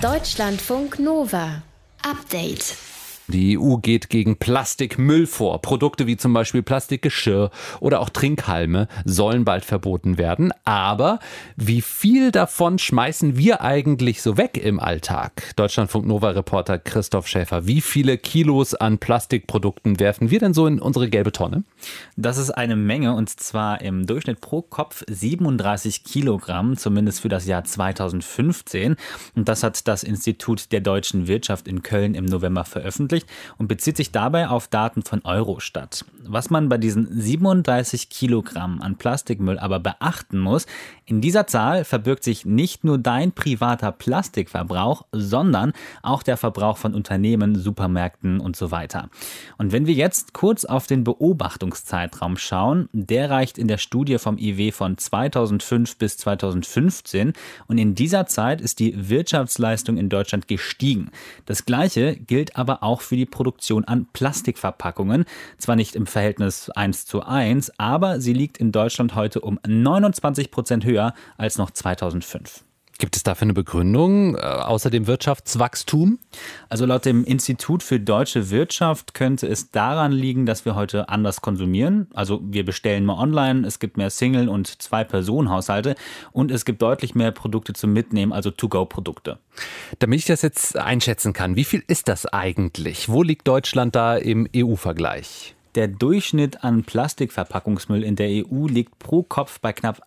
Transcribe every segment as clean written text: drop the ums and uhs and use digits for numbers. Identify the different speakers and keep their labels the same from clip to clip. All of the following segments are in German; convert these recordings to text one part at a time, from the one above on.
Speaker 1: Deutschlandfunk Nova. Update.
Speaker 2: Die EU geht gegen Plastikmüll vor. Produkte wie zum Beispiel Plastikgeschirr oder auch Trinkhalme sollen bald verboten werden. Aber wie viel davon schmeißen wir eigentlich so weg im Alltag? Deutschlandfunk Nova-Reporter Christoph Schäfer. Wie viele Kilos an Plastikprodukten werfen wir denn so in unsere gelbe Tonne?
Speaker 3: Das ist eine Menge, und zwar im Durchschnitt pro Kopf 37 Kilogramm, zumindest für das Jahr 2015. Und das hat das Institut der deutschen Wirtschaft in Köln im November veröffentlicht und bezieht sich dabei auf Daten von Eurostat. Was man bei diesen 37 Kilogramm an Plastikmüll aber beachten muss: In dieser Zahl verbirgt sich nicht nur dein privater Plastikverbrauch, sondern auch der Verbrauch von Unternehmen, Supermärkten und so weiter. Und wenn wir jetzt kurz auf den Beobachtungszeitraum schauen, der reicht in der Studie vom IW von 2005 bis 2015, und in dieser Zeit ist die Wirtschaftsleistung in Deutschland gestiegen. Das Gleiche gilt aber auch für die Produktion an Plastikverpackungen, zwar nicht im Verhältnis 1:1, aber sie liegt in Deutschland heute um 29% höher als noch 2005.
Speaker 2: Gibt es dafür eine Begründung, außer dem Wirtschaftswachstum?
Speaker 3: Also laut dem Institut für deutsche Wirtschaft könnte es daran liegen, dass wir heute anders konsumieren. Also wir bestellen mehr online, es gibt mehr Single- und Zwei-Personen-Haushalte und es gibt deutlich mehr Produkte zum Mitnehmen, also To-Go-Produkte.
Speaker 2: Damit ich das jetzt einschätzen kann, wie viel ist das eigentlich? Wo liegt Deutschland da im EU-Vergleich?
Speaker 3: Der Durchschnitt an Plastikverpackungsmüll in der EU liegt pro Kopf bei knapp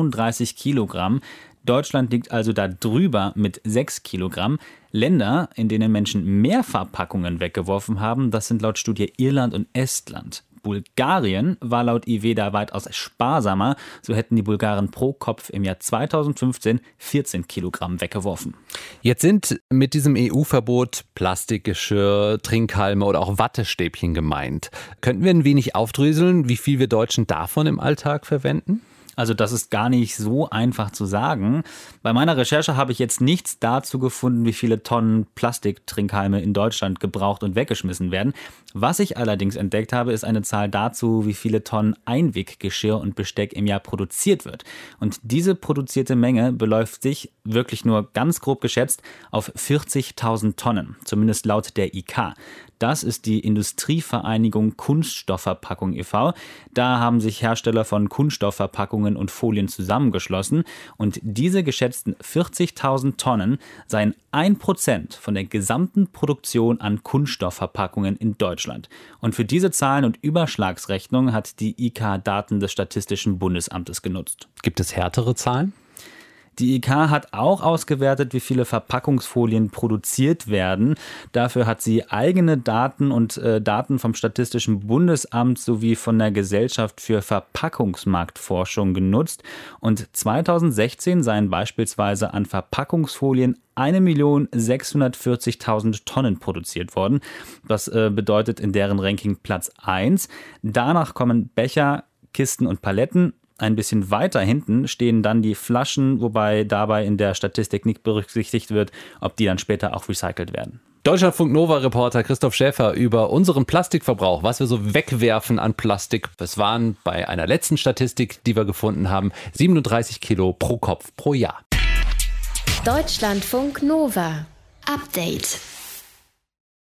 Speaker 3: 31 Kilogramm. Deutschland liegt also da drüber mit 6 Kilogramm. Länder, in denen Menschen mehr Verpackungen weggeworfen haben, das sind laut Studie Irland und Estland. Bulgarien war laut IW da weitaus sparsamer. So hätten die Bulgaren pro Kopf im Jahr 2015 14 Kilogramm weggeworfen.
Speaker 2: Jetzt sind mit diesem EU-Verbot Plastikgeschirr, Trinkhalme oder auch Wattestäbchen gemeint. Könnten wir ein wenig aufdröseln, wie viel wir Deutschen davon im Alltag verwenden?
Speaker 3: Also das ist gar nicht so einfach zu sagen. Bei meiner Recherche habe ich jetzt nichts dazu gefunden, wie viele Tonnen Plastiktrinkhalme in Deutschland gebraucht und weggeschmissen werden. Was ich allerdings entdeckt habe, ist eine Zahl dazu, wie viele Tonnen Einweggeschirr und Besteck im Jahr produziert wird. Und diese produzierte Menge beläuft sich, wirklich nur ganz grob geschätzt, auf 40.000 Tonnen, zumindest laut der IK. Das ist die Industrievereinigung Kunststoffverpackung e.V. Da haben sich Hersteller von Kunststoffverpackungen und Folien zusammengeschlossen. Und diese geschätzten 40.000 Tonnen seien 1% von der gesamten Produktion an Kunststoffverpackungen in Deutschland. Und für diese Zahlen- und Überschlagsrechnung hat die IK Daten des Statistischen Bundesamtes genutzt.
Speaker 2: Gibt es härtere Zahlen?
Speaker 3: Die IK hat auch ausgewertet, wie viele Verpackungsfolien produziert werden. Dafür hat sie eigene Daten und Daten vom Statistischen Bundesamt sowie von der Gesellschaft für Verpackungsmarktforschung genutzt. Und 2016 seien beispielsweise an Verpackungsfolien 1.640.000 Tonnen produziert worden. Das bedeutet in deren Ranking Platz 1. Danach kommen Becher, Kisten und Paletten. Ein bisschen weiter hinten stehen dann die Flaschen, wobei dabei in der Statistik nicht berücksichtigt wird, ob die dann später auch recycelt werden.
Speaker 2: Deutschlandfunk Nova-Reporter Christoph Schäfer über unseren Plastikverbrauch, was wir so wegwerfen an Plastik. Es waren bei einer letzten Statistik, die wir gefunden haben, 37 Kilo pro Kopf pro Jahr.
Speaker 1: Deutschlandfunk Nova. Update.